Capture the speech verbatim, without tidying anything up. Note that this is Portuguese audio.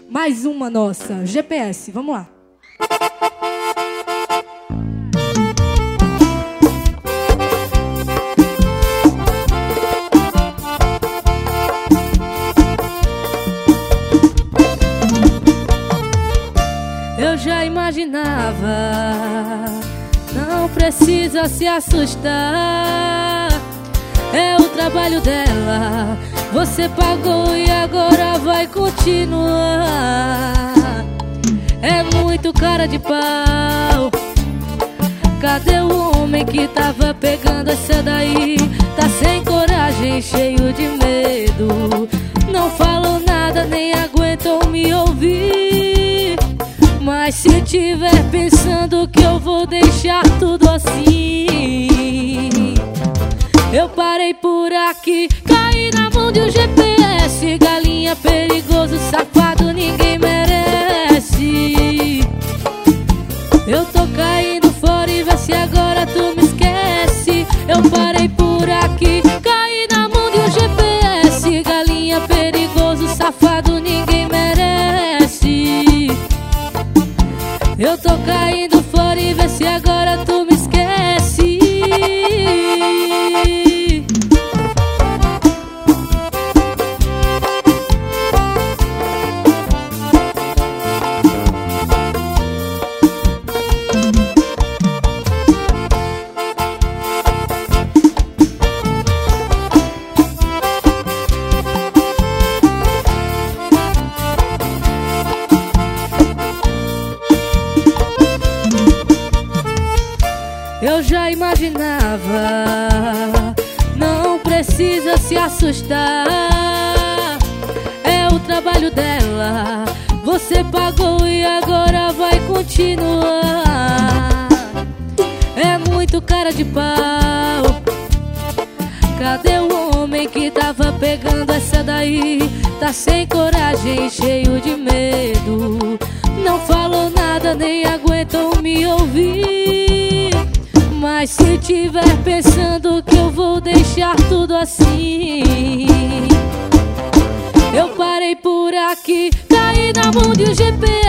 Mais uma nossa, G P S, vamos lá. Eu já imaginava, não precisa se assustar. É o trabalho dela, você pagou e agora vai continuar. É muito cara de pau. Cadê o homem que tava pegando essa daí? Tá sem coragem, cheio de medo. Não falou nada, nem aguentou me ouvir. Mas se tiver pensando que eu vou deixar tudo assim, eu parei por aqui, caí na mão de um G P S. Galinha perigoso, safado, ninguém merece. Eu tô caindo fora e vê se agora tu me esquece. Eu parei por aqui, caí na mão de um G P S. Galinha perigoso, safado, ninguém merece. Eu tô caindo fora e vê se agora tu me esquece. Eu já imaginava, não precisa se assustar. É o trabalho dela, você pagou e agora vai continuar. É muito cara de pau. Cadê o homem que tava pegando essa daí? Tá sem coragem, cheio de medo. Não falou nada, nem aguentou me ouvir. Mas se tiver pensando que eu vou deixar tudo assim, eu parei por aqui, caí na mão de um G P S.